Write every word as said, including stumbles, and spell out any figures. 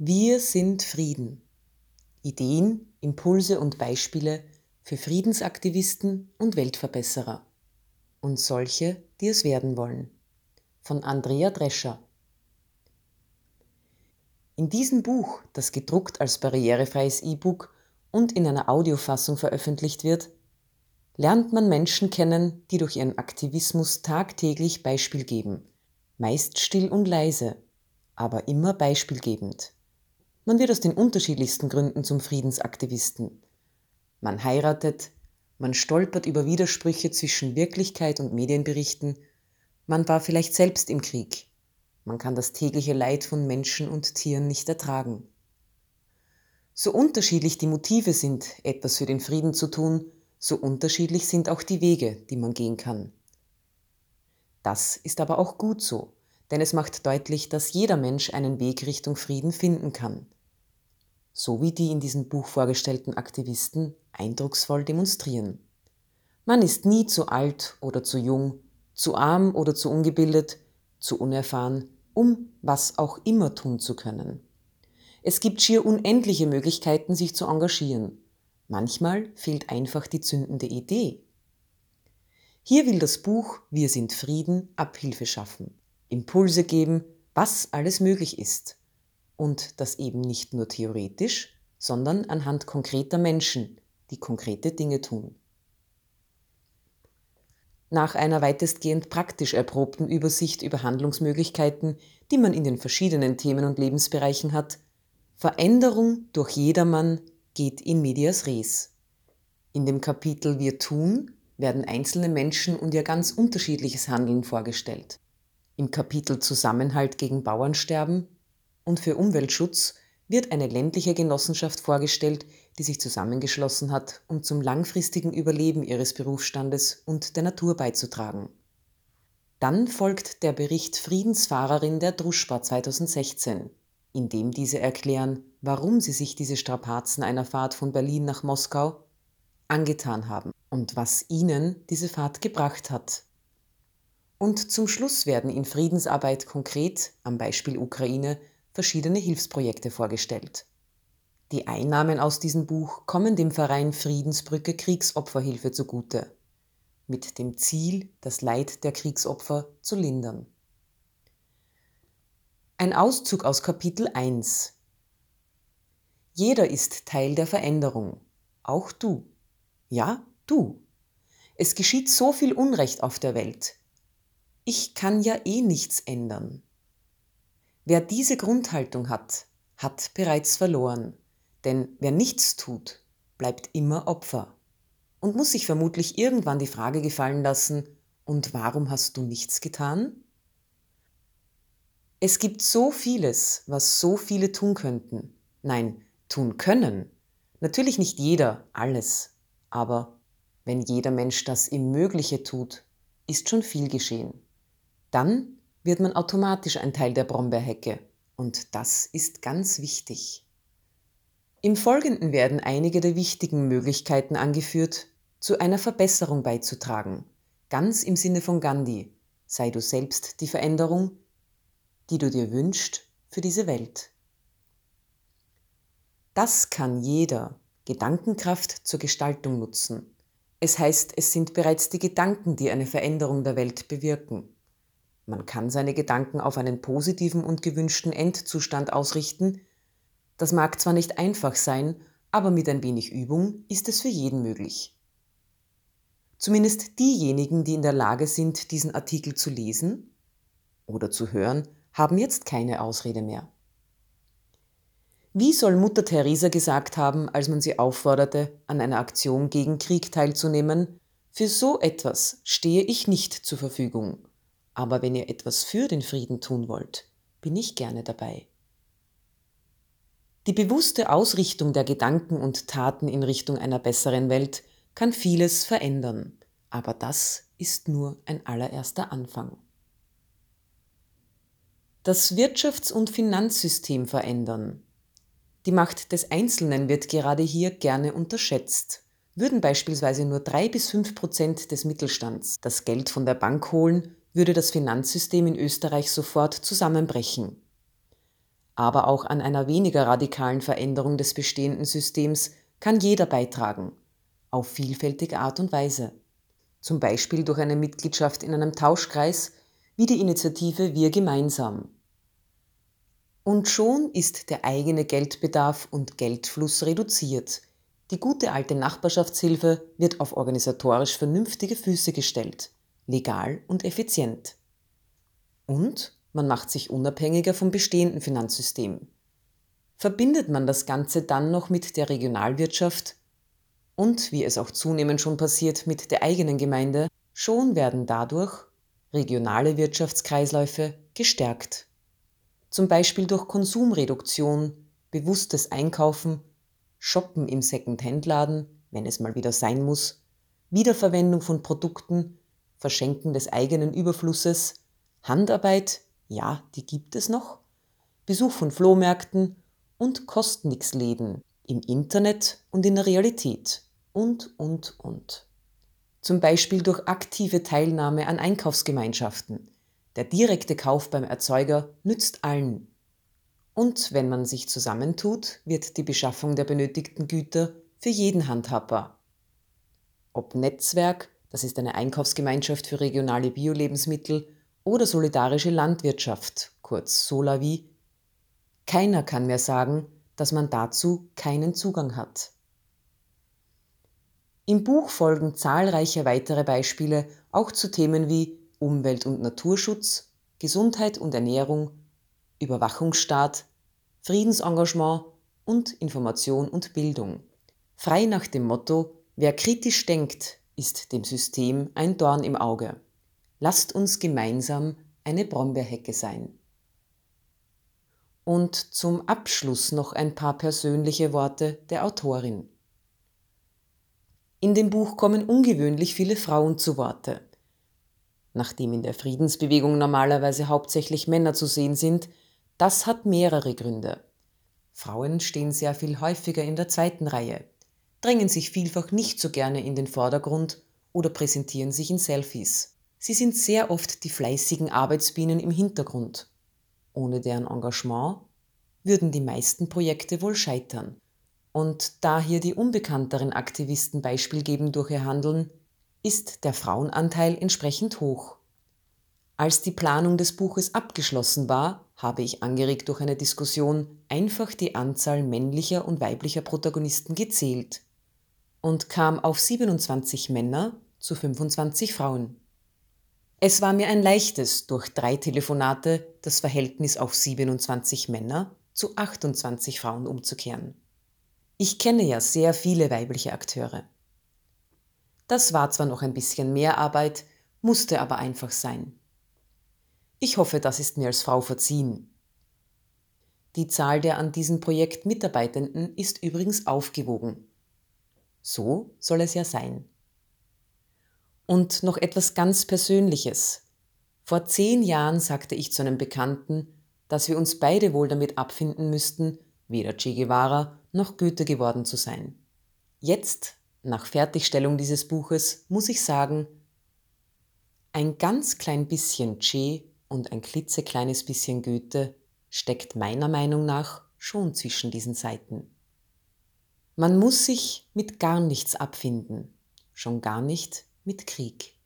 Wir sind Frieden. Ideen, Impulse und Beispiele für Friedensaktivisten und Weltverbesserer und solche, die es werden wollen. Von Andrea Drescher. In diesem Buch, das gedruckt als barrierefreies E-Book und in einer Audiofassung veröffentlicht wird, lernt man Menschen kennen, die durch ihren Aktivismus tagtäglich Beispiel geben, meist still und leise, aber immer beispielgebend. Man wird aus den unterschiedlichsten Gründen zum Friedensaktivisten. Man heiratet, man stolpert über Widersprüche zwischen Wirklichkeit und Medienberichten, man war vielleicht selbst im Krieg, man kann das tägliche Leid von Menschen und Tieren nicht ertragen. So unterschiedlich die Motive sind, etwas für den Frieden zu tun, so unterschiedlich sind auch die Wege, die man gehen kann. Das ist aber auch gut so, denn es macht deutlich, dass jeder Mensch einen Weg Richtung Frieden finden kann. So wie die in diesem Buch vorgestellten Aktivisten eindrucksvoll demonstrieren. Man ist nie zu alt oder zu jung, zu arm oder zu ungebildet, zu unerfahren, um was auch immer tun zu können. Es gibt schier unendliche Möglichkeiten, sich zu engagieren. Manchmal fehlt einfach die zündende Idee. Hier will das Buch Wir sind Frieden Abhilfe schaffen, Impulse geben, was alles möglich ist. Und das eben nicht nur theoretisch, sondern anhand konkreter Menschen, die konkrete Dinge tun. Nach einer weitestgehend praktisch erprobten Übersicht über Handlungsmöglichkeiten, die man in den verschiedenen Themen und Lebensbereichen hat, Veränderung durch jedermann geht in medias res. In dem Kapitel Wir tun werden einzelne Menschen und ihr ganz unterschiedliches Handeln vorgestellt. Im Kapitel Zusammenhalt gegen Bauernsterben und für Umweltschutz wird eine ländliche Genossenschaft vorgestellt, die sich zusammengeschlossen hat, um zum langfristigen Überleben ihres Berufsstandes und der Natur beizutragen. Dann folgt der Bericht Friedensfahrerin der Druschba zweitausendsechzehn, in dem diese erklären, warum sie sich diese Strapazen einer Fahrt von Berlin nach Moskau angetan haben und was ihnen diese Fahrt gebracht hat. Und zum Schluss werden in Friedensarbeit konkret, am Beispiel Ukraine, verschiedene Hilfsprojekte vorgestellt. Die Einnahmen aus diesem Buch kommen dem Verein Friedensbrücke Kriegsopferhilfe zugute, mit dem Ziel, das Leid der Kriegsopfer zu lindern. Ein Auszug aus Kapitel eins. Jeder ist Teil der Veränderung, auch du. Ja, du. Es geschieht so viel Unrecht auf der Welt. Ich kann ja eh nichts ändern. Wer diese Grundhaltung hat, hat bereits verloren, denn wer nichts tut, bleibt immer Opfer und muss sich vermutlich irgendwann die Frage gefallen lassen, und warum hast du nichts getan? Es gibt so vieles, was so viele tun könnten, nein, tun können. Natürlich nicht jeder, alles, aber wenn jeder Mensch das ihm Mögliche tut, ist schon viel geschehen. Dann wird man automatisch ein Teil der Brombeerhecke und das ist ganz wichtig. Im Folgenden werden einige der wichtigen Möglichkeiten angeführt, zu einer Verbesserung beizutragen, ganz im Sinne von Gandhi, sei du selbst die Veränderung, die du dir wünschst für diese Welt. Das kann jeder, Gedankenkraft zur Gestaltung nutzen. Es heißt, es sind bereits die Gedanken, die eine Veränderung der Welt bewirken. Man kann seine Gedanken auf einen positiven und gewünschten Endzustand ausrichten. Das mag zwar nicht einfach sein, aber mit ein wenig Übung ist es für jeden möglich. Zumindest diejenigen, die in der Lage sind, diesen Artikel zu lesen oder zu hören, haben jetzt keine Ausrede mehr. Wie soll Mutter Teresa gesagt haben, als man sie aufforderte, an einer Aktion gegen Krieg teilzunehmen? Für so etwas stehe ich nicht zur Verfügung. Aber wenn ihr etwas für den Frieden tun wollt, bin ich gerne dabei. Die bewusste Ausrichtung der Gedanken und Taten in Richtung einer besseren Welt kann vieles verändern, aber das ist nur ein allererster Anfang. Das Wirtschafts- und Finanzsystem verändern. Die Macht des Einzelnen wird gerade hier gerne unterschätzt. Würden beispielsweise nur drei bis fünf Prozent des Mittelstands das Geld von der Bank holen, würde das Finanzsystem in Österreich sofort zusammenbrechen. aber auch an einer weniger radikalen Veränderung des bestehenden Systems kann jeder beitragen, auf vielfältige Art und Weise. Zum Beispiel durch eine Mitgliedschaft in einem Tauschkreis wie die Initiative Wir gemeinsam. Und schon ist der eigene Geldbedarf und Geldfluss reduziert. Die gute alte Nachbarschaftshilfe wird auf organisatorisch vernünftige Füße gestellt, legal und effizient. Und man macht sich unabhängiger vom bestehenden Finanzsystem. Verbindet man das Ganze dann noch mit der Regionalwirtschaft und, wie es auch zunehmend schon passiert, mit der eigenen Gemeinde, schon werden dadurch regionale Wirtschaftskreisläufe gestärkt. Zum Beispiel durch Konsumreduktion, bewusstes Einkaufen, Shoppen im Second-Hand-Laden, wenn es mal wieder sein muss, Wiederverwendung von Produkten, Verschenken des eigenen Überflusses, Handarbeit, ja, die gibt es noch, Besuch von Flohmärkten und Kostnix-Läden im Internet und in der Realität und, und, und. Zum Beispiel durch aktive Teilnahme an Einkaufsgemeinschaften. Der direkte Kauf beim Erzeuger nützt allen. Und wenn man sich zusammentut, wird die Beschaffung der benötigten Güter für jeden handhabbar. Ob Netzwerk, das ist eine Einkaufsgemeinschaft für regionale Bio-Lebensmittel, oder solidarische Landwirtschaft, kurz Solavi, keiner kann mehr sagen, dass man dazu keinen Zugang hat. Im Buch folgen zahlreiche weitere Beispiele auch zu Themen wie Umwelt- und Naturschutz, Gesundheit und Ernährung, Überwachungsstaat, Friedensengagement und Information und Bildung. Frei nach dem Motto: Wer kritisch denkt, ist dem System ein Dorn im Auge. Lasst uns gemeinsam eine Brombeerhecke sein. Und zum Abschluss noch ein paar persönliche Worte der Autorin. In dem Buch kommen ungewöhnlich viele Frauen zu Worte. Nachdem in der Friedensbewegung normalerweise hauptsächlich Männer zu sehen sind, das hat mehrere Gründe. Frauen stehen sehr viel häufiger in der zweiten Reihe, drängen sich vielfach nicht so gerne in den Vordergrund oder präsentieren sich in Selfies. Sie sind sehr oft die fleißigen Arbeitsbienen im Hintergrund. Ohne deren Engagement würden die meisten Projekte wohl scheitern. Und da hier die unbekannteren Aktivisten Beispiel geben durch ihr Handeln, ist der Frauenanteil entsprechend hoch. Als die Planung des Buches abgeschlossen war, habe ich angeregt durch eine Diskussion einfach die Anzahl männlicher und weiblicher Protagonisten gezählt und kam auf siebenundzwanzig Männer zu fünfundzwanzig Frauen. Es war mir ein leichtes, durch drei Telefonate das Verhältnis auf siebenundzwanzig Männer zu achtundzwanzig Frauen umzukehren. Ich kenne ja sehr viele weibliche Akteure. Das war zwar noch ein bisschen mehr Arbeit, musste aber einfach sein. Ich hoffe, das ist mir als Frau verziehen. Die Zahl der an diesem Projekt Mitarbeitenden ist übrigens aufgewogen. So soll es ja sein. Und noch etwas ganz Persönliches. Vor zehn Jahren sagte ich zu einem Bekannten, dass wir uns beide wohl damit abfinden müssten, weder Che Guevara noch Goethe geworden zu sein. Jetzt, nach Fertigstellung dieses Buches, muss ich sagen, ein ganz klein bisschen Che und ein klitzekleines bisschen Goethe steckt meiner Meinung nach schon zwischen diesen Seiten. Man muss sich mit gar nichts abfinden, schon gar nicht mit Krieg.